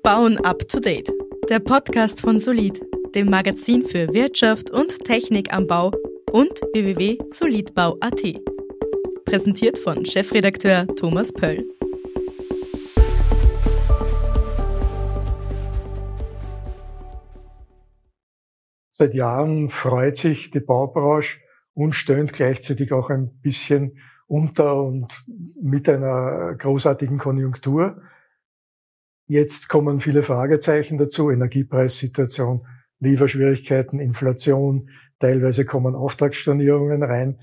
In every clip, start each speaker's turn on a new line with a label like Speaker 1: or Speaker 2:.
Speaker 1: Bauen up to date. Der Podcast von Solid, dem Magazin für Wirtschaft und Technik am Bau und www.solidbau.at. Präsentiert von Chefredakteur Thomas Pöll.
Speaker 2: Seit Jahren freut sich die Baubranche und stöhnt gleichzeitig auch ein bisschen unter und mit einer großartigen Konjunktur. Jetzt kommen viele Fragezeichen dazu, Energiepreissituation, Lieferschwierigkeiten, Inflation, teilweise kommen Auftragsstornierungen rein.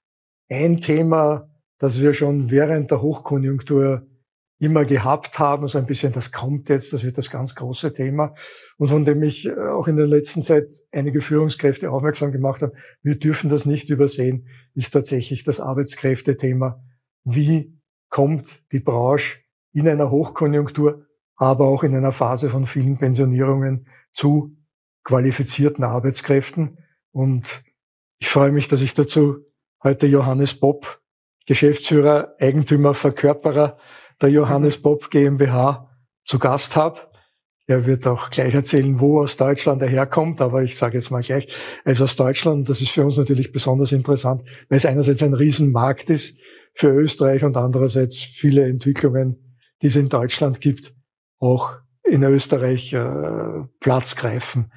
Speaker 2: Ein Thema, das wir schon während der Hochkonjunktur immer gehabt haben, so ein bisschen, das kommt jetzt, das wird das ganz große Thema und von dem ich auch in der letzten Zeit einige Führungskräfte aufmerksam gemacht habe, wir dürfen das nicht übersehen, ist tatsächlich das Arbeitskräftethema. Wie kommt die Branche in einer Hochkonjunktur, aber auch in einer Phase von vielen Pensionierungen zu qualifizierten Arbeitskräften? Und ich freue mich, dass ich dazu heute Johannes Popp, Geschäftsführer, Eigentümer, Verkörperer der Johannes Popp GmbH zu Gast habe. Er wird auch gleich erzählen, wo aus Deutschland er herkommt, aber ich sage jetzt mal gleich, er ist aus Deutschland. Das ist für uns natürlich besonders interessant, weil es einerseits ein Riesenmarkt ist für Österreich und andererseits viele Entwicklungen, die es in Deutschland gibt, auch in Österreich Platz greifen.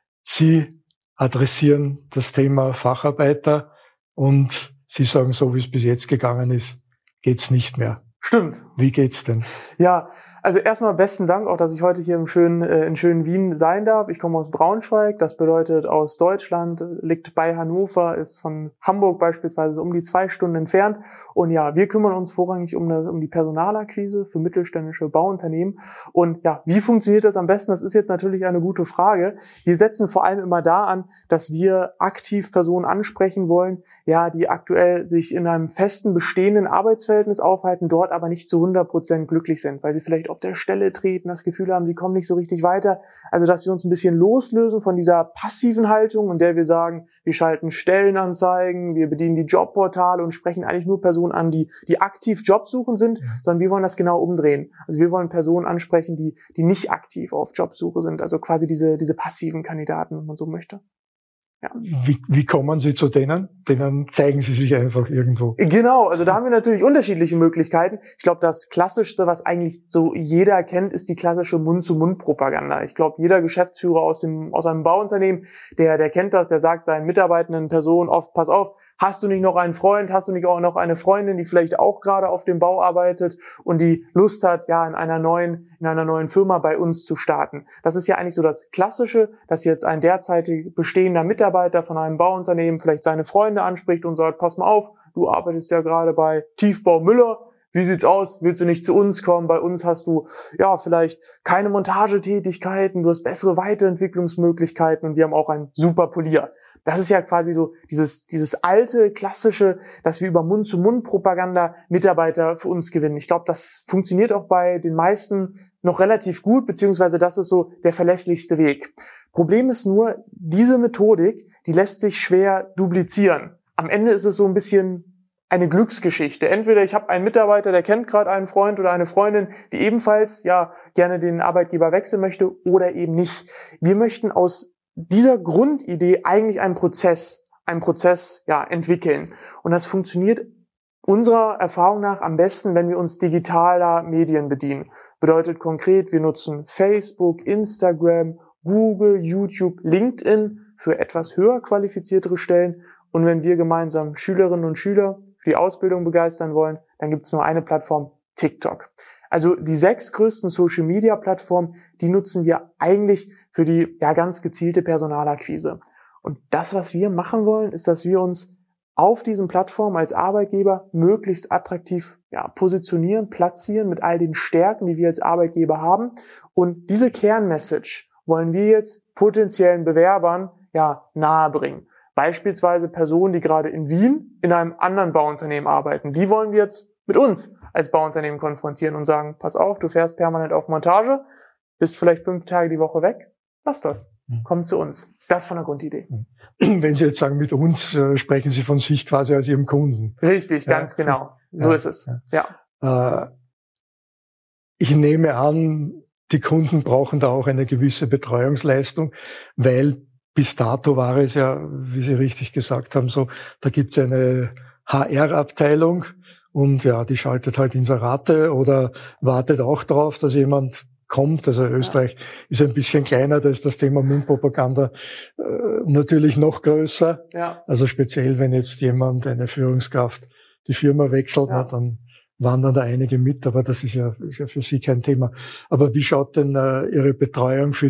Speaker 2: Sie adressieren das Thema Facharbeiter und Sie sagen, so wie es bis jetzt gegangen ist, geht's nicht mehr.
Speaker 3: Stimmt.
Speaker 2: Wie geht's denn?
Speaker 3: Ja, also erstmal besten Dank auch, dass ich heute hier in schönen Wien sein darf. Ich komme aus Braunschweig, das bedeutet aus Deutschland, liegt bei Hannover, ist von Hamburg beispielsweise um die 2 Stunden entfernt. Und ja, wir kümmern uns vorrangig um die Personalakquise für mittelständische Bauunternehmen. Und ja, wie funktioniert das am besten? Das ist jetzt natürlich eine gute Frage. Wir setzen vor allem immer da an, dass wir aktiv Personen ansprechen wollen, ja, die aktuell sich in einem festen, bestehenden Arbeitsverhältnis aufhalten, dort aber nicht zu 100% glücklich sind, weil sie vielleicht auf der Stelle treten, das Gefühl haben, sie kommen nicht so richtig weiter. Also, dass wir uns ein bisschen loslösen von dieser passiven Haltung, in der wir sagen, wir schalten Stellenanzeigen, wir bedienen die Jobportale und sprechen eigentlich nur Personen an, die aktiv Jobsuchend sind, sondern wir wollen das genau umdrehen. Also wir wollen Personen ansprechen, die nicht aktiv auf Jobsuche sind, also quasi diese passiven Kandidaten, wenn man so möchte. Ja.
Speaker 2: Wie kommen Sie zu denen? Denen zeigen Sie sich einfach irgendwo.
Speaker 3: Genau, also da haben wir natürlich unterschiedliche Möglichkeiten. Ich glaube, das Klassischste, was eigentlich so jeder kennt, ist die klassische Mund-zu-Mund-Propaganda. Ich glaube, jeder Geschäftsführer aus einem Bauunternehmen, der kennt das, der sagt seinen mitarbeitenden Personen oft, pass auf, hast du nicht noch einen Freund, hast du nicht auch noch eine Freundin, die vielleicht auch gerade auf dem Bau arbeitet und die Lust hat, ja, in einer neuen Firma bei uns zu starten. Das ist ja eigentlich so das Klassische, dass jetzt ein derzeitig bestehender Mitarbeiter von einem Bauunternehmen vielleicht seine Freunde anspricht und sagt, pass mal auf, du arbeitest ja gerade bei Tiefbau Müller. Wie sieht's aus? Willst du nicht zu uns kommen? Bei uns hast du ja vielleicht keine Montagetätigkeiten, du hast bessere Weiterentwicklungsmöglichkeiten und wir haben auch einen super Polier. Das ist ja quasi so dieses alte, klassische, dass wir über Mund-zu-Mund-Propaganda Mitarbeiter für uns gewinnen. Ich glaube, das funktioniert auch bei den meisten noch relativ gut, beziehungsweise das ist so der verlässlichste Weg. Problem ist nur, diese Methodik, die lässt sich schwer duplizieren. Am Ende ist es so ein bisschen eine Glücksgeschichte. Entweder ich habe einen Mitarbeiter, der kennt gerade einen Freund oder eine Freundin, die ebenfalls ja gerne den Arbeitgeber wechseln möchte oder eben nicht. Wir möchten aus dieser Grundidee eigentlich einen Prozess ja entwickeln. Und das funktioniert unserer Erfahrung nach am besten, wenn wir uns digitaler Medien bedienen. Bedeutet konkret, wir nutzen Facebook, Instagram, Google, YouTube, LinkedIn für etwas höher qualifiziertere Stellen. Und wenn wir gemeinsam Schülerinnen und Schüler für die Ausbildung begeistern wollen, dann gibt es nur eine Plattform, TikTok. Also die 6 größten Social-Media-Plattformen, die nutzen wir eigentlich für die ja ganz gezielte Personalakquise. Und das, was wir machen wollen, ist, dass wir uns auf diesen Plattformen als Arbeitgeber möglichst attraktiv positionieren, platzieren mit all den Stärken, die wir als Arbeitgeber haben. Und diese Kernmessage wollen wir jetzt potenziellen Bewerbern nahebringen. Beispielsweise Personen, die gerade in Wien in einem anderen Bauunternehmen arbeiten. Die wollen wir jetzt mit uns als Bauunternehmen konfrontieren und sagen, pass auf, du fährst permanent auf Montage, bist vielleicht 5 Tage die Woche weg, lass das, komm zu uns. Das von der Grundidee.
Speaker 2: Wenn Sie jetzt sagen, mit uns, sprechen Sie von sich quasi als Ihrem Kunden.
Speaker 3: Richtig, ganz genau. So ist es. Ja.
Speaker 2: Ich nehme an, die Kunden brauchen da auch eine gewisse Betreuungsleistung, weil bis dato war es ja, wie Sie richtig gesagt haben, so, da gibt's eine HR-Abteilung und ja, die schaltet halt Inserate oder wartet auch darauf, dass jemand kommt. Also Österreich ist ein bisschen kleiner, da ist das Thema Mundpropaganda natürlich noch größer.
Speaker 3: Ja.
Speaker 2: Also speziell, wenn jetzt jemand, eine Führungskraft, die Firma wechselt, na, dann wandern da einige mit, aber das ist ja für Sie kein Thema. Aber wie schaut denn Ihre Betreuung für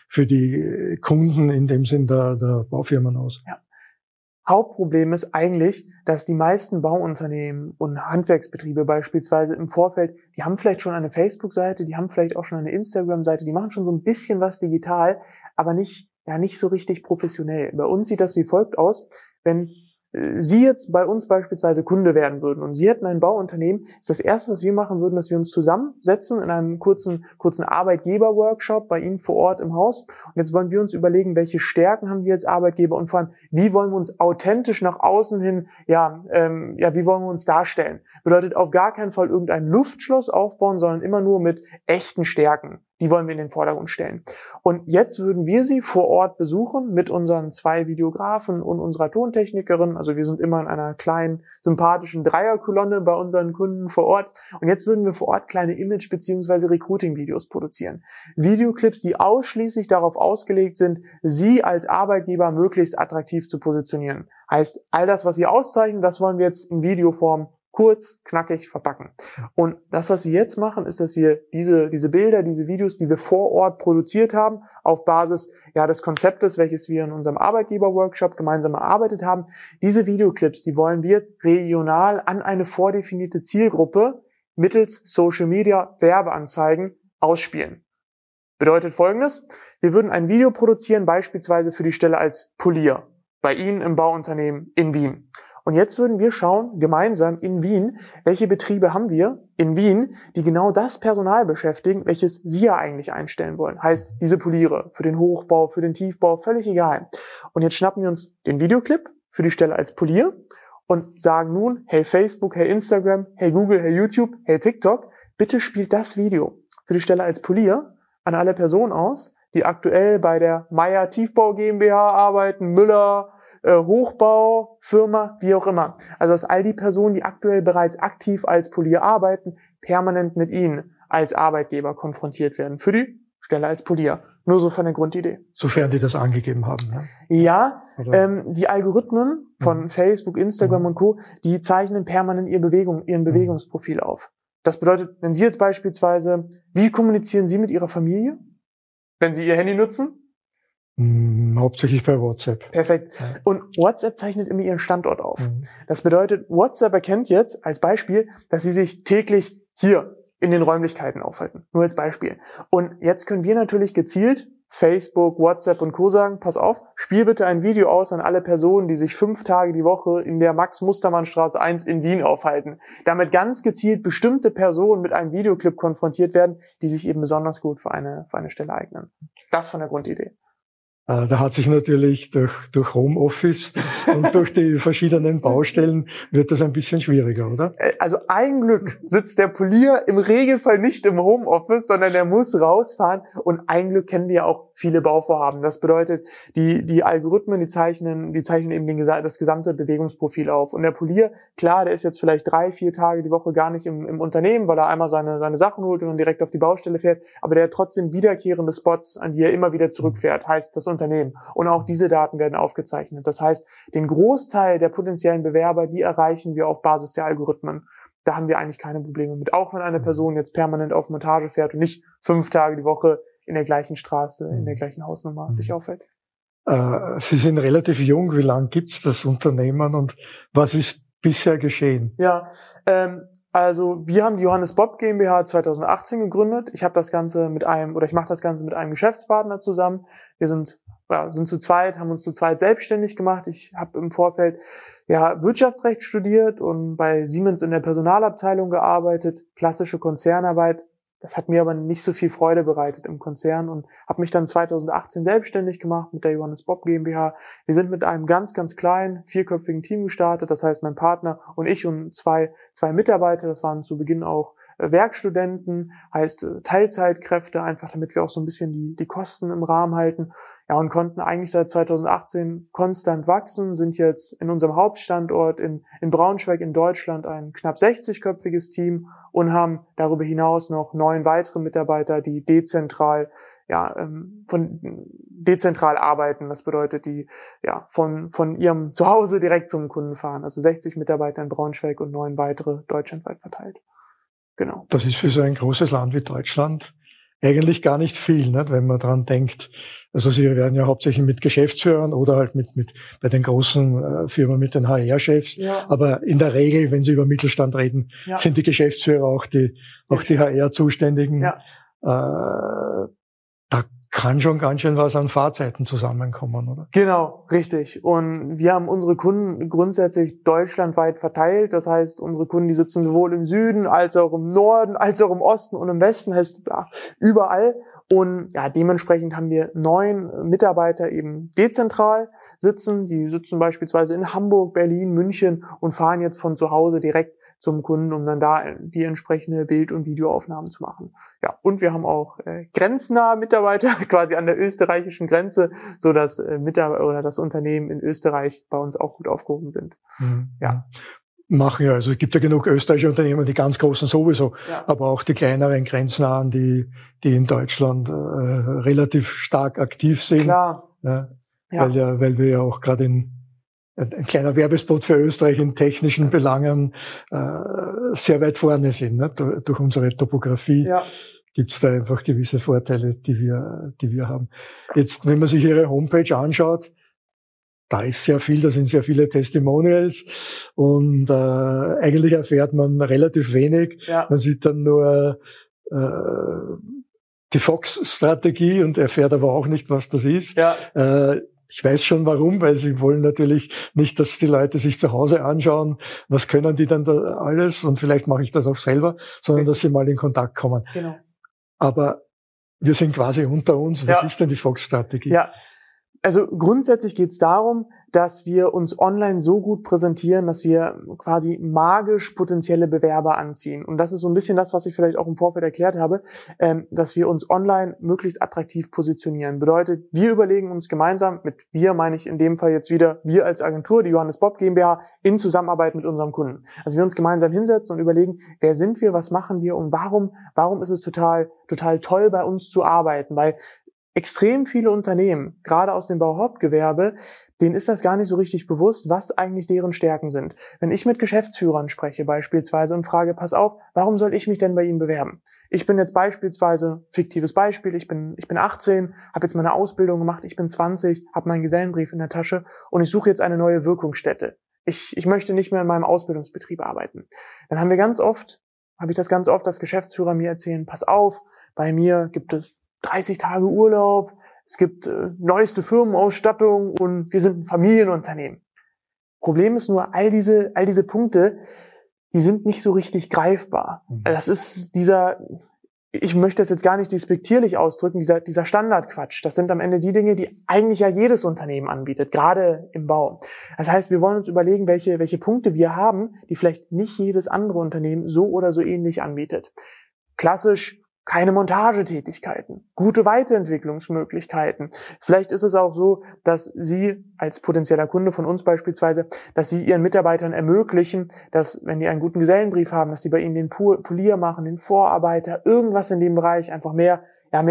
Speaker 2: die Kunden in dem Sinn der Baufirmen aus?
Speaker 3: Ja. Hauptproblem ist eigentlich, dass die meisten Bauunternehmen und Handwerksbetriebe beispielsweise im Vorfeld, die haben vielleicht schon eine Facebook-Seite, die haben vielleicht auch schon eine Instagram-Seite, die machen schon so ein bisschen was digital, aber nicht so richtig professionell. Bei uns sieht das wie folgt aus: Wenn Sie jetzt bei uns beispielsweise Kunde werden würden und Sie hätten ein Bauunternehmen, ist das Erste, was wir machen würden, dass wir uns zusammensetzen in einem kurzen Arbeitgeber-Workshop bei Ihnen vor Ort im Haus. Und jetzt wollen wir uns überlegen, welche Stärken haben wir als Arbeitgeber und vor allem, wie wollen wir uns authentisch nach außen hin, wie wollen wir uns darstellen? Bedeutet auf gar keinen Fall irgendein Luftschloss aufbauen, sondern immer nur mit echten Stärken. Die wollen wir in den Vordergrund stellen. Und jetzt würden wir Sie vor Ort besuchen mit unseren 2 Videografen und unserer Tontechnikerin. Also wir sind immer in einer kleinen, sympathischen Dreierkolonne bei unseren Kunden vor Ort. Und jetzt würden wir vor Ort kleine Image- bzw. Recruiting-Videos produzieren. Videoclips, die ausschließlich darauf ausgelegt sind, Sie als Arbeitgeber möglichst attraktiv zu positionieren. Heißt, all das, was Sie auszeichnen, das wollen wir jetzt in Videoform kurz, knackig verpacken. Und das, was wir jetzt machen, ist, dass wir diese Bilder, diese Videos, die wir vor Ort produziert haben, auf Basis des Konzeptes, welches wir in unserem Arbeitgeber-Workshop gemeinsam erarbeitet haben, diese Videoclips, die wollen wir jetzt regional an eine vordefinierte Zielgruppe mittels Social Media Werbeanzeigen ausspielen. Bedeutet Folgendes: Wir würden ein Video produzieren, beispielsweise für die Stelle als Polier bei Ihnen im Bauunternehmen in Wien. Und jetzt würden wir schauen, gemeinsam in Wien, welche Betriebe haben wir in Wien, die genau das Personal beschäftigen, welches Sie ja eigentlich einstellen wollen. Heißt, diese Poliere für den Hochbau, für den Tiefbau, völlig egal. Und jetzt schnappen wir uns den Videoclip für die Stelle als Polier und sagen nun, hey Facebook, hey Instagram, hey Google, hey YouTube, hey TikTok, bitte spielt das Video für die Stelle als Polier an alle Personen aus, die aktuell bei der Meier Tiefbau GmbH arbeiten, Müller, Hochbau, Firma, wie auch immer. Also dass all die Personen, die aktuell bereits aktiv als Polier arbeiten, permanent mit Ihnen als Arbeitgeber konfrontiert werden für die Stelle als Polier. Nur so von der Grundidee.
Speaker 2: Sofern die das angegeben haben. Ne?
Speaker 3: Ja, die Algorithmen von Facebook, Instagram und Co., die zeichnen permanent ihren Bewegungsprofil auf. Das bedeutet, wenn Sie jetzt beispielsweise, wie kommunizieren Sie mit Ihrer Familie, wenn Sie Ihr Handy nutzen?
Speaker 2: Hauptsächlich bei WhatsApp.
Speaker 3: Perfekt. Ja. Und WhatsApp zeichnet immer Ihren Standort auf. Das bedeutet, WhatsApp erkennt jetzt als Beispiel, dass Sie sich täglich hier in den Räumlichkeiten aufhalten. Nur als Beispiel. Und jetzt können wir natürlich gezielt Facebook, WhatsApp und Co. sagen, pass auf, spiel bitte ein Video aus an alle Personen, die sich 5 Tage die Woche in der Max-Mustermann-Straße 1 in Wien aufhalten. Damit ganz gezielt bestimmte Personen mit einem Videoclip konfrontiert werden, die sich eben besonders gut für eine Stelle eignen. Das von der Grundidee.
Speaker 2: Da hat sich natürlich durch Homeoffice und durch die verschiedenen Baustellen wird das ein bisschen schwieriger, oder?
Speaker 3: Also ein Glück sitzt der Polier im Regelfall nicht im Homeoffice, sondern der muss rausfahren. Und ein Glück kennen wir auch viele Bauvorhaben. Das bedeutet, die Algorithmen, die zeichnen eben das gesamte Bewegungsprofil auf. Und der Polier, klar, der ist jetzt vielleicht 3-4 Tage die Woche gar nicht im Unternehmen, weil er einmal seine Sachen holt und dann direkt auf die Baustelle fährt. Aber der hat trotzdem wiederkehrende Spots, an die er immer wieder zurückfährt. Heißt, das Unternehmen. Und auch diese Daten werden aufgezeichnet. Das heißt, den Großteil der potenziellen Bewerber, die erreichen wir auf Basis der Algorithmen. Da haben wir eigentlich keine Probleme mit. Auch wenn eine Person jetzt permanent auf Montage fährt und nicht 5 Tage die Woche in der gleichen Straße, in der gleichen Hausnummer sich aufhält.
Speaker 2: Sie sind relativ jung. Wie lange gibt's das Unternehmen und was ist bisher geschehen?
Speaker 3: Ja, also wir haben die Johannes Bob GmbH 2018 gegründet. Ich mache das Ganze mit einem Geschäftspartner zusammen. Wir sind zu zweit, haben uns zu zweit selbstständig gemacht. Ich habe im Vorfeld Wirtschaftsrecht studiert und bei Siemens in der Personalabteilung gearbeitet, klassische Konzernarbeit. Das hat mir aber nicht so viel Freude bereitet im Konzern und habe mich dann 2018 selbstständig gemacht mit der Johannes Bob GmbH. Wir sind mit einem ganz, ganz kleinen, 4-köpfigen Team gestartet. Das heißt, mein Partner und ich und zwei Mitarbeiter, das waren zu Beginn auch Werkstudenten, heißt Teilzeitkräfte, einfach damit wir auch so ein bisschen die Kosten im Rahmen halten. Ja, und konnten eigentlich seit 2018 konstant wachsen, sind jetzt in unserem Hauptstandort in Braunschweig in Deutschland ein knapp 60-köpfiges Team und haben darüber hinaus noch 9 weitere Mitarbeiter, die dezentral arbeiten. Das bedeutet, die von ihrem Zuhause direkt zum Kunden fahren. Also 60 Mitarbeiter in Braunschweig und 9 weitere deutschlandweit verteilt. Genau.
Speaker 2: Das ist für so ein großes Land wie Deutschland eigentlich gar nicht viel, nicht, wenn man dran denkt. Also Sie werden ja hauptsächlich mit Geschäftsführern oder halt mit bei den großen Firmen mit den HR-Chefs. Ja. Aber in der Regel, wenn Sie über Mittelstand reden, sind die Geschäftsführer auch die HR-Zuständigen. Ja. Da kann schon ganz schön was an Fahrzeiten zusammenkommen, oder?
Speaker 3: Genau, richtig. Und wir haben unsere Kunden grundsätzlich deutschlandweit verteilt. Das heißt, unsere Kunden, die sitzen sowohl im Süden als auch im Norden, als auch im Osten und im Westen, heißt überall. Und dementsprechend haben wir 9 Mitarbeiter eben dezentral sitzen. Die sitzen beispielsweise in Hamburg, Berlin, München und fahren jetzt von zu Hause direkt zum Kunden, um dann da die entsprechende Bild- und Videoaufnahmen zu machen. Ja, und wir haben auch grenznahe Mitarbeiter quasi an der österreichischen Grenze, so dass das Unternehmen in Österreich bei uns auch gut aufgehoben sind.
Speaker 2: Mhm. Ja. Machen ja, also es gibt ja genug österreichische Unternehmen, die ganz großen sowieso, aber auch die kleineren grenznahen, die in Deutschland relativ stark aktiv sind.
Speaker 3: Klar.
Speaker 2: Weil wir ja auch gerade ein kleiner Werbespot für Österreich in technischen Belangen sehr weit vorne sind. Ne? Durch unsere Topografie gibt's da einfach gewisse Vorteile, die wir haben. Jetzt, wenn man sich Ihre Homepage anschaut, da ist sehr viel, da sind sehr viele Testimonials und eigentlich erfährt man relativ wenig. Ja. Man sieht dann nur die Fox-Strategie und erfährt aber auch nicht, was das ist. Ja. Ich weiß schon warum, weil sie wollen natürlich nicht, dass die Leute sich zu Hause anschauen, was können die dann da alles und vielleicht mache ich das auch selber, sondern dass sie mal in Kontakt kommen.
Speaker 3: Genau.
Speaker 2: Aber wir sind quasi unter uns. Was ist denn die Fox-Strategie?
Speaker 3: Ja. Also grundsätzlich geht es darum, dass wir uns online so gut präsentieren, dass wir quasi magisch potenzielle Bewerber anziehen. Und das ist so ein bisschen das, was ich vielleicht auch im Vorfeld erklärt habe, dass wir uns online möglichst attraktiv positionieren. Bedeutet, wir überlegen uns gemeinsam, mit wir meine ich in dem Fall jetzt wieder wir als Agentur, die Johannes Bob GmbH, in Zusammenarbeit mit unserem Kunden. Also wir uns gemeinsam hinsetzen und überlegen, wer sind wir, was machen wir und warum ist es total toll, bei uns zu arbeiten, weil extrem viele Unternehmen, gerade aus dem Bauhauptgewerbe, denen ist das gar nicht so richtig bewusst, was eigentlich deren Stärken sind. Wenn ich mit Geschäftsführern spreche beispielsweise und frage, pass auf, warum soll ich mich denn bei Ihnen bewerben? Ich bin jetzt beispielsweise, fiktives Beispiel, ich bin 18, habe jetzt meine Ausbildung gemacht, ich bin 20, habe meinen Gesellenbrief in der Tasche und ich suche jetzt eine neue Wirkungsstätte. Ich möchte nicht mehr in meinem Ausbildungsbetrieb arbeiten. Dann habe ich das ganz oft, dass Geschäftsführer mir erzählen, pass auf, bei mir gibt es 30 Tage Urlaub, es gibt neueste Firmenausstattung und wir sind ein Familienunternehmen. Problem ist nur, all diese Punkte, die sind nicht so richtig greifbar. Das ist ich möchte das jetzt gar nicht despektierlich ausdrücken, dieser Standardquatsch. Das sind am Ende die Dinge, die eigentlich ja jedes Unternehmen anbietet, gerade im Bau. Das heißt, wir wollen uns überlegen, welche Punkte wir haben, die vielleicht nicht jedes andere Unternehmen so oder so ähnlich anbietet. Klassisch keine Montagetätigkeiten, gute Weiterentwicklungsmöglichkeiten. Vielleicht ist es auch so, dass Sie als potenzieller Kunde von uns beispielsweise, dass Sie Ihren Mitarbeitern ermöglichen, dass, wenn die einen guten Gesellenbrief haben, dass Sie bei Ihnen den Polier machen, den Vorarbeiter, irgendwas in dem Bereich einfach mehr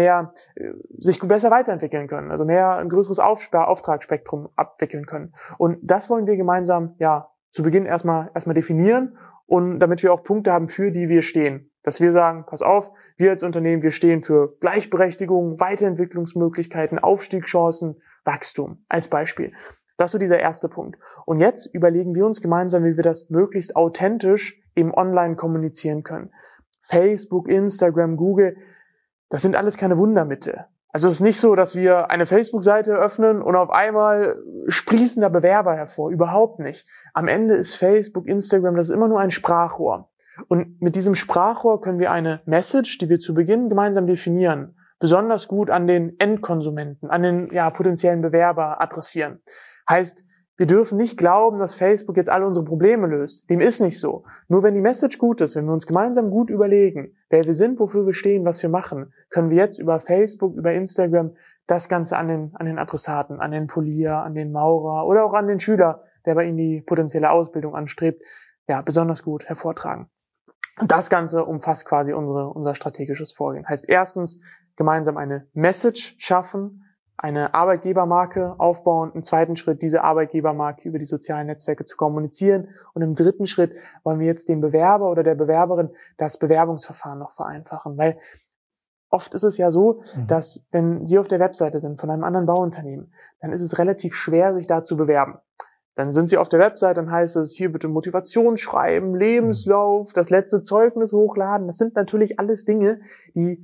Speaker 3: sich besser weiterentwickeln können, also ein größeres Auftragsspektrum abwickeln können. Und das wollen wir gemeinsam, zu Beginn erstmal definieren und damit wir auch Punkte haben, für die wir stehen. Dass wir sagen, pass auf, wir als Unternehmen, wir stehen für Gleichberechtigung, Weiterentwicklungsmöglichkeiten, Aufstiegschancen, Wachstum als Beispiel. Das ist so dieser erste Punkt. Und jetzt überlegen wir uns gemeinsam, wie wir das möglichst authentisch eben online kommunizieren können. Facebook, Instagram, Google, das sind alles keine Wundermittel. Also es ist nicht so, dass wir eine Facebook-Seite öffnen und auf einmal sprießen da Bewerber hervor. Überhaupt nicht. Am Ende ist Facebook, Instagram, das ist immer nur ein Sprachrohr. Und mit diesem Sprachrohr können wir eine Message, die wir zu Beginn gemeinsam definieren, besonders gut an den Endkonsumenten, an den potenziellen Bewerber adressieren. Heißt, Wir dürfen nicht glauben, dass Facebook jetzt alle unsere Probleme löst. Dem ist nicht so. Nur wenn die Message gut ist, wenn wir uns gemeinsam gut überlegen, wer wir sind, wofür wir stehen, was wir machen, können wir jetzt über Facebook, über Instagram das Ganze an den Adressaten, an den Polier, an den Maurer oder auch an den Schüler, der bei Ihnen die potenzielle Ausbildung anstrebt, ja, besonders gut hervortragen. Und das Ganze umfasst quasi unser strategisches Vorgehen. Heißt erstens, gemeinsam eine Message schaffen, eine Arbeitgebermarke aufbauen, im zweiten Schritt diese Arbeitgebermarke über die sozialen Netzwerke zu kommunizieren und im dritten Schritt wollen wir jetzt dem Bewerber oder der Bewerberin das Bewerbungsverfahren noch vereinfachen, weil oft ist es ja so, dass wenn Sie auf der Webseite sind von einem anderen Bauunternehmen, dann ist es relativ schwer, sich da zu bewerben. Dann sind Sie auf der Webseite, dann heißt es, hier bitte Motivation schreiben, Lebenslauf, das letzte Zeugnis hochladen. Das sind natürlich alles Dinge, die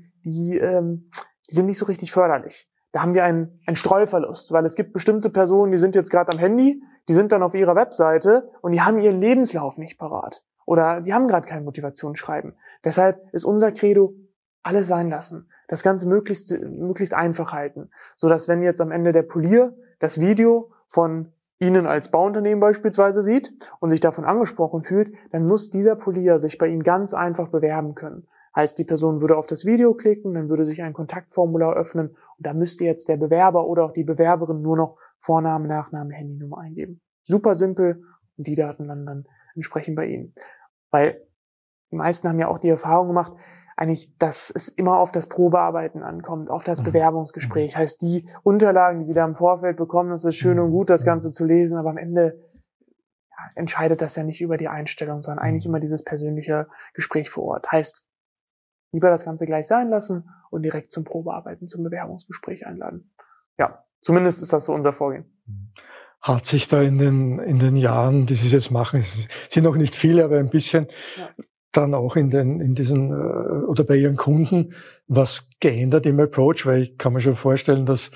Speaker 3: sind nicht so richtig förderlich. Da haben wir einen Streuverlust, weil es gibt bestimmte Personen, die sind jetzt gerade am Handy, die sind dann auf ihrer Webseite und die haben ihren Lebenslauf nicht parat. Oder die haben gerade kein Motivationsschreiben. Deshalb ist unser Credo, alles sein lassen. Das Ganze möglichst einfach halten. Sodass wenn jetzt am Ende der Polier das Video von Ihnen als Bauunternehmen beispielsweise sieht und sich davon angesprochen fühlt, dann muss dieser Polier sich bei Ihnen ganz einfach bewerben können. Heißt, die Person würde auf das Video klicken, dann würde sich ein Kontaktformular öffnen und da müsste jetzt der Bewerber oder auch die Bewerberin nur noch Vorname, Nachname, Handynummer eingeben. Super simpel und die Daten landen dann entsprechend bei Ihnen. Weil die meisten haben ja auch die Erfahrung gemacht, eigentlich, dass es immer auf das Probearbeiten ankommt, auf das Bewerbungsgespräch. Heißt, die Unterlagen, die Sie da im Vorfeld bekommen, das ist schön und gut, das Ganze zu lesen, aber am Ende entscheidet das ja nicht über die Einstellung, sondern eigentlich immer dieses persönliche Gespräch vor Ort. Heißt, lieber das Ganze gleich sein lassen und direkt zum Probearbeiten, zum Bewerbungsgespräch einladen. Ja, zumindest ist das so unser Vorgehen.
Speaker 2: Hat sich da in den Jahren, die Sie jetzt machen, es sind noch nicht viele, aber ein bisschen, dann auch in diesen oder bei Ihren Kunden was geändert im Approach? Weil ich kann mir schon vorstellen, dass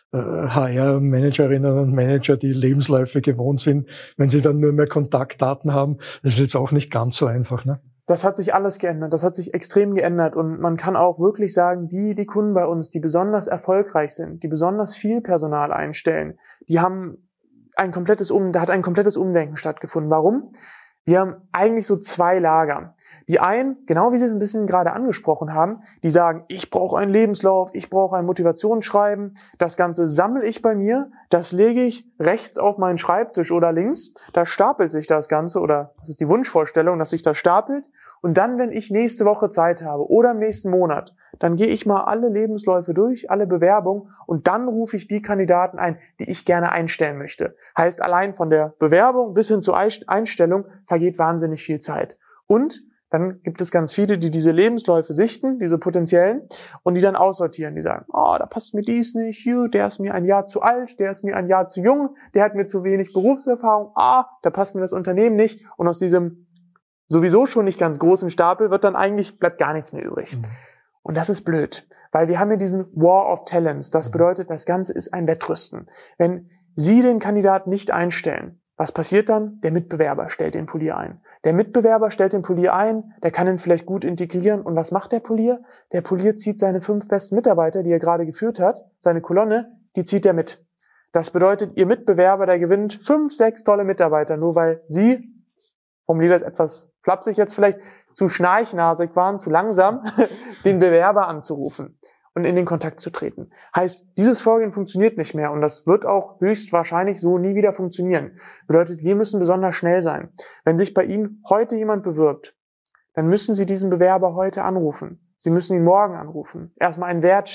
Speaker 2: HR-Managerinnen und Manager, die Lebensläufe gewohnt sind, wenn sie dann nur mehr Kontaktdaten haben, das ist jetzt auch nicht ganz so einfach, ne?
Speaker 3: Das hat sich alles geändert, das hat sich extrem geändert und man kann auch wirklich sagen, die Kunden bei uns, die besonders erfolgreich sind, die besonders viel Personal einstellen, die haben da hat ein komplettes Umdenken stattgefunden. Warum? Wir haben eigentlich so zwei Lager. Die einen, genau wie Sie es ein bisschen gerade angesprochen haben, die sagen, ich brauche einen Lebenslauf, ich brauche ein Motivationsschreiben, das Ganze sammle ich bei mir, das lege ich rechts auf meinen Schreibtisch oder links, da stapelt sich das Ganze oder das ist die Wunschvorstellung, dass sich das stapelt und dann, wenn ich nächste Woche Zeit habe oder im nächsten Monat, dann gehe ich mal alle Lebensläufe durch, alle Bewerbungen und dann rufe ich die Kandidaten ein, die ich gerne einstellen möchte. Heißt, allein von der Bewerbung bis hin zur Einstellung vergeht wahnsinnig viel Zeit. Und dann gibt es ganz viele, die diese Lebensläufe sichten, diese potenziellen, und die dann aussortieren. Die sagen, da passt mir dies nicht, hier, der ist mir ein Jahr zu alt, der ist mir ein Jahr zu jung, der hat mir zu wenig Berufserfahrung, da passt mir das Unternehmen nicht. Und aus diesem sowieso schon nicht ganz großen Stapel bleibt gar nichts mehr übrig. Und das ist blöd, weil wir haben hier diesen War of Talents. Das bedeutet, das Ganze ist ein Wettrüsten. Wenn Sie den Kandidaten nicht einstellen, was passiert dann? Der Mitbewerber stellt den Polier ein. Der Mitbewerber stellt den Polier ein, der kann ihn vielleicht gut integrieren. Und was macht der Polier? Der Polier zieht seine 5 besten Mitarbeiter, die er gerade geführt hat, seine Kolonne, die zieht er mit. Das bedeutet, Ihr Mitbewerber, der gewinnt 5, 6 tolle Mitarbeiter, nur weil Sie, formuliere das etwas flapsig jetzt vielleicht, zu schnarchnasig waren, zu langsam, den Bewerber anzurufen und in den Kontakt zu treten. Heißt, dieses Vorgehen funktioniert nicht mehr und das wird auch höchstwahrscheinlich so nie wieder funktionieren. Bedeutet, wir müssen besonders schnell sein. Wenn sich bei Ihnen heute jemand bewirbt, dann müssen Sie diesen Bewerber heute anrufen. Sie müssen ihn morgen anrufen. Erstmal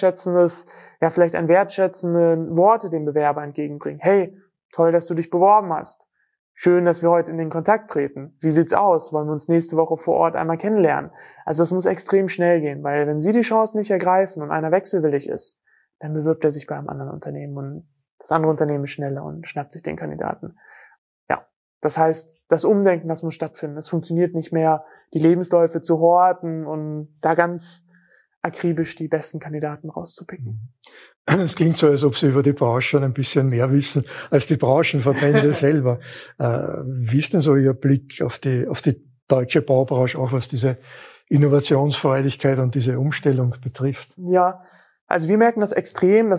Speaker 3: vielleicht ein wertschätzende Worte dem Bewerber entgegenbringen. Hey, toll, dass du dich beworben hast. Schön, dass wir heute in den Kontakt treten. Wie sieht's aus? Wollen wir uns nächste Woche vor Ort einmal kennenlernen? Also das muss extrem schnell gehen, weil wenn Sie die Chance nicht ergreifen und einer wechselwillig ist, dann bewirbt er sich bei einem anderen Unternehmen und das andere Unternehmen ist schneller und schnappt sich den Kandidaten. Ja, das heißt, das Umdenken, das muss stattfinden. Es funktioniert nicht mehr, die Lebensläufe zu horten und da ganz akribisch die besten Kandidaten rauszupicken.
Speaker 2: Es klingt so, als ob Sie über die Branche schon ein bisschen mehr wissen als die Branchenverbände selber. Wie ist denn so Ihr Blick auf die deutsche Baubranche, auch was diese Innovationsfreudigkeit und diese Umstellung betrifft?
Speaker 3: Ja, also wir merken das extrem, dass es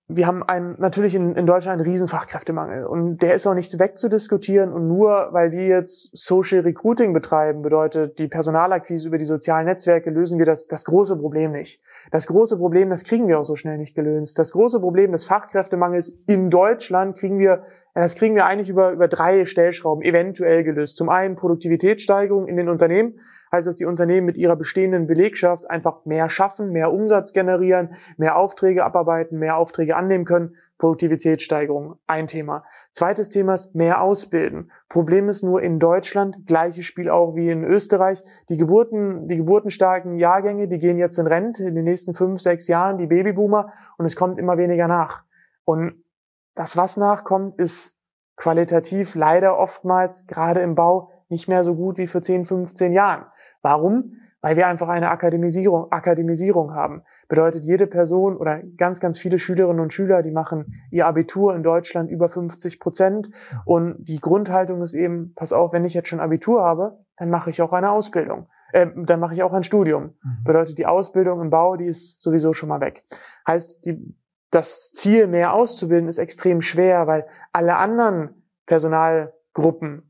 Speaker 3: wir haben natürlich in Deutschland einen riesen Fachkräftemangel und der ist auch nicht wegzudiskutieren, und nur weil wir jetzt Social Recruiting betreiben, bedeutet die Personalakquise über die sozialen Netzwerke, lösen wir das große Problem nicht. Das große Problem, das kriegen wir auch so schnell nicht gelöst. Das große Problem des Fachkräftemangels in Deutschland kriegen wir eigentlich über 3 Stellschrauben eventuell gelöst. Zum einen Produktivitätssteigerung in den Unternehmen, heißt, dass die Unternehmen mit ihrer bestehenden Belegschaft einfach mehr schaffen, mehr Umsatz generieren, mehr Aufträge abarbeiten, mehr Aufträge annehmen können. Produktivitätssteigerung, ein Thema. Zweites Thema ist mehr ausbilden. Problem ist nur in Deutschland, gleiches Spiel auch wie in Österreich, die geburtenstarken Jahrgänge, die gehen jetzt in Rente in den nächsten 5, 6 Jahren, die Babyboomer, und es kommt immer weniger nach. Und das, was nachkommt, ist qualitativ leider oftmals, gerade im Bau, nicht mehr so gut wie für 10, 15 Jahren. Warum? Weil wir einfach eine Akademisierung haben. Bedeutet, jede Person oder ganz, ganz viele Schülerinnen und Schüler, die machen ihr Abitur in Deutschland über 50%. Und die Grundhaltung ist eben, pass auf, wenn ich jetzt schon Abitur habe, dann mache ich auch eine Ausbildung. Dann mache ich auch ein Studium. Bedeutet, die Ausbildung im Bau, die ist sowieso schon mal weg. Heißt, das Ziel, mehr auszubilden, ist extrem schwer, weil alle anderen Personalgruppen,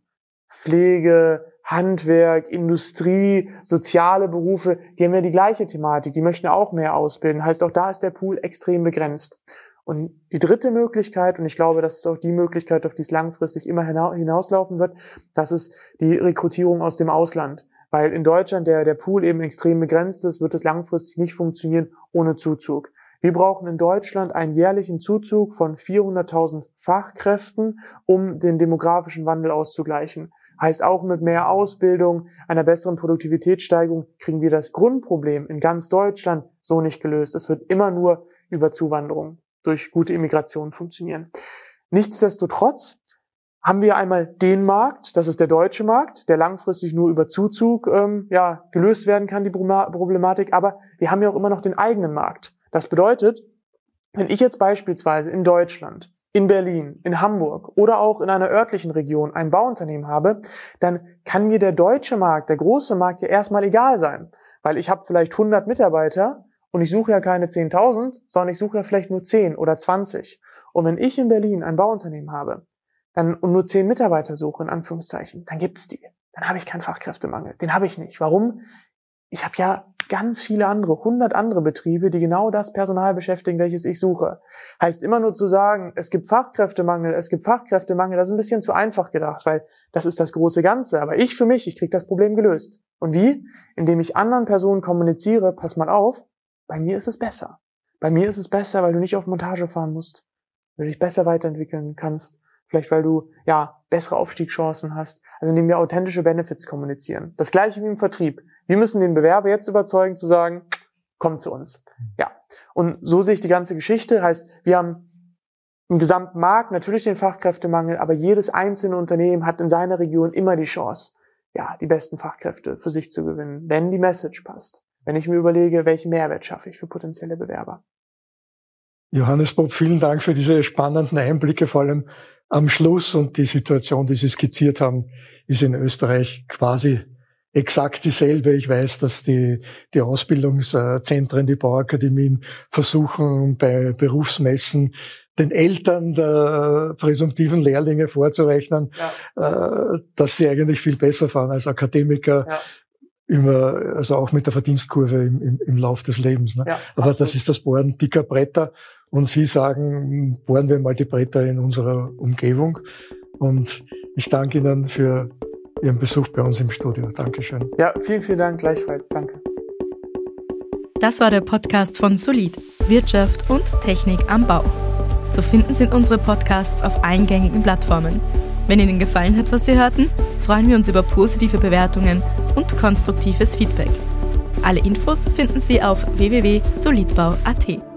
Speaker 3: Pflege, Handwerk, Industrie, soziale Berufe, die haben ja die gleiche Thematik, die möchten auch mehr ausbilden. Heißt, auch da ist der Pool extrem begrenzt. Und die dritte Möglichkeit, und ich glaube, das ist auch die Möglichkeit, auf die es langfristig immer hinauslaufen wird, das ist die Rekrutierung aus dem Ausland. Weil in Deutschland der Pool eben extrem begrenzt ist, wird es langfristig nicht funktionieren ohne Zuzug. Wir brauchen in Deutschland einen jährlichen Zuzug von 400.000 Fachkräften, um den demografischen Wandel auszugleichen. Heißt, auch mit mehr Ausbildung, einer besseren Produktivitätssteigerung kriegen wir das Grundproblem in ganz Deutschland so nicht gelöst. Es wird immer nur über Zuwanderung durch gute Immigration funktionieren. Nichtsdestotrotz haben wir einmal den Markt, das ist der deutsche Markt, der langfristig nur über Zuzug gelöst werden kann, die Problematik. Aber wir haben ja auch immer noch den eigenen Markt. Das bedeutet, wenn ich jetzt beispielsweise in Deutschland, in Berlin, in Hamburg oder auch in einer örtlichen Region ein Bauunternehmen habe, dann kann mir der deutsche Markt, der große Markt ja erstmal egal sein. Weil ich habe vielleicht 100 Mitarbeiter und ich suche ja keine 10.000, sondern ich suche ja vielleicht nur 10 oder 20. Und wenn ich in Berlin ein Bauunternehmen habe und nur 10 Mitarbeiter suche, in Anführungszeichen, dann gibt's die. Dann habe ich keinen Fachkräftemangel. Den habe ich nicht. Warum? Ich habe ja ganz viele 100 andere Betriebe, die genau das Personal beschäftigen, welches ich suche. Heißt, immer nur zu sagen, es gibt Fachkräftemangel, das ist ein bisschen zu einfach gedacht, weil das ist das große Ganze. Aber ich kriege das Problem gelöst. Und wie? Indem ich anderen Personen kommuniziere, pass mal auf, bei mir ist es besser. Bei mir ist es besser, weil du nicht auf Montage fahren musst, weil du dich besser weiterentwickeln kannst. Vielleicht, weil du bessere Aufstiegschancen hast. Also indem wir authentische Benefits kommunizieren. Das Gleiche wie im Vertrieb. Wir müssen den Bewerber jetzt überzeugen, zu sagen, komm zu uns. Ja. Und so sehe ich die ganze Geschichte. Heißt, wir haben im gesamten Markt natürlich den Fachkräftemangel, aber jedes einzelne Unternehmen hat in seiner Region immer die Chance, die besten Fachkräfte für sich zu gewinnen, wenn die Message passt. Wenn ich mir überlege, welchen Mehrwert schaffe ich für potenzielle Bewerber.
Speaker 2: Johannes Bob, vielen Dank für diese spannenden Einblicke, vor allem am Schluss. Und die Situation, die Sie skizziert haben, ist in Österreich quasi exakt dieselbe. Ich weiß, dass die Ausbildungszentren, die Bauakademien versuchen, bei Berufsmessen den Eltern der präsumptiven Lehrlinge vorzurechnen, dass sie eigentlich viel besser fahren als Akademiker. Ja. Immer, also auch mit der Verdienstkurve im Lauf des Lebens. Ne? Ja, aber absolut. Das ist das Bohren dicker Bretter. Und Sie sagen, bohren wir mal die Bretter in unserer Umgebung. Und ich danke Ihnen für Ihren Besuch bei uns im Studio. Dankeschön.
Speaker 3: Ja, vielen, vielen Dank gleichfalls. Danke.
Speaker 1: Das war der Podcast von Solid, Wirtschaft und Technik am Bau. Zu finden sind unsere Podcasts auf allen gängigen Plattformen. Wenn Ihnen gefallen hat, was Sie hörten, freuen wir uns über positive Bewertungen und konstruktives Feedback. Alle Infos finden Sie auf www.solidbau.at.